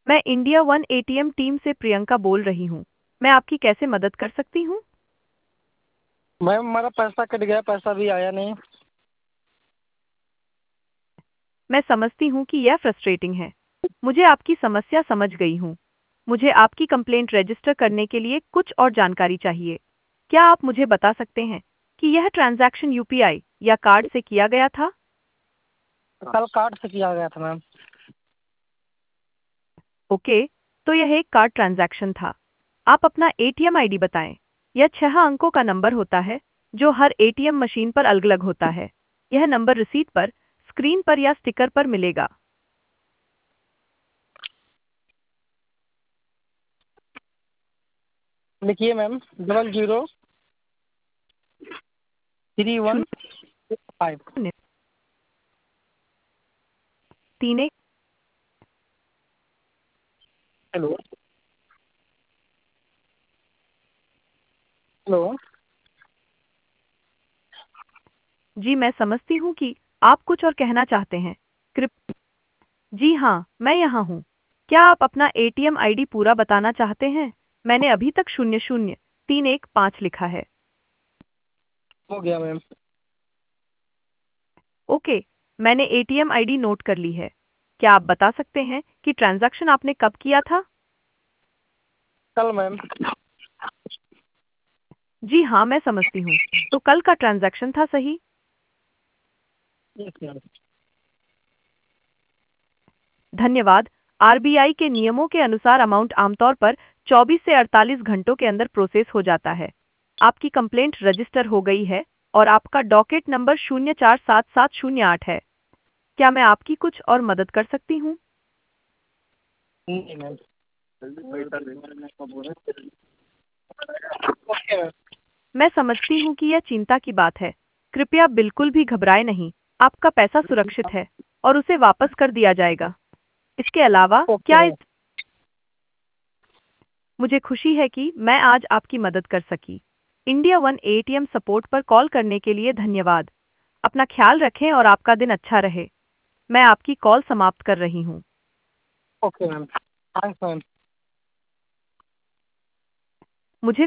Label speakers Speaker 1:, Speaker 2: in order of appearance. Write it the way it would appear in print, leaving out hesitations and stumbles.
Speaker 1: मैं India One ATM team से प्रियंका बोल रही हूँ। मैं आपकी कैसे मदद कर सकती हूँ?
Speaker 2: मैम हमारा पैसा कट गया, पैसा भी आया नहीं।
Speaker 1: मैं समझती हूँ कि यह फ्रस्ट्रेटिंग है। मुझे आपकी समस्या समझ गई हूँ। मुझे आपकी कंप्लेंट रजिस्टर करने के लिए कुछ और जानकारी चाहिए। क्या आप मुझे बता सकते हैं कि यह ट्रांजैक्शन यूपीआई या कार्ड से किया गया था?
Speaker 2: कल कार्ड से किया गया था मैम।
Speaker 1: ओके, तो यह एक कार्ड ट्रांजैक्शन था। आप अपना एटीएम आईडी बताएं। यह 6 अंकों का नंबर होता है जो हर एटीएम मशीन पर अलग-अलग होता है। यह नंबर रिसीट पर, स्क्रीन पर या स्टिकर पर मिलेगा।
Speaker 2: लिखिए मैम, 003165।
Speaker 1: 031
Speaker 2: hello hello.
Speaker 1: जी, मैं समझती हूँ कि आप कुछ और कहना चाहते हैं। कृप जी हाँ, मैं यहाँ हूँ। क्या आप अपना एटीएम आईडी पूरा बताना चाहते हैं? मैंने अभी तक 00315 लिखा है।
Speaker 2: हो गया मैम।
Speaker 1: ओके, मैंने एटीएम आईडी नोट कर ली है। क्या आप बता सकते हैं कि ट्रांजैक्शन आपने कब किया था?
Speaker 2: कल मैम।
Speaker 1: जी हाँ, मैं समझती हूँ। तो कल का ट्रांजैक्शन था, सही?
Speaker 2: Yes ma'am.
Speaker 1: धन्यवाद। आरबीआई के नियमों के अनुसार अमाउंट आमतौर पर 24 से 48 घंटों के अंदर प्रोसेस हो जाता है। आपकी कंप्लेंट रजिस्टर हो गई है और आपका डॉकेट नंबर 047708 है। क्या मैं आपकी कुछ और मदद कर सकती हूँ?
Speaker 2: नहीं मैम। Okay ma'am.
Speaker 1: मैं समझती हूँ कि यह चिंता की बात है। कृपया बिल्कुल भी घबराएं नहीं। आपका पैसा सुरक्षित है और उसे वापस कर दिया जाएगा। इसके अलावा
Speaker 2: ओके
Speaker 1: क्या
Speaker 2: मैम।
Speaker 1: मुझे खुशी है कि मैं आज आपकी मदद कर सकी। इंडिया वन एटीएम सपोर्ट पर कॉल करने के लिए धन्यवाद। अपना ख्याल रखें और आपका दिन अच्छा रहे। मैं आपकी कॉल समाप्त कर रही हूँ।
Speaker 2: Okay ma'am, thanks ma'am.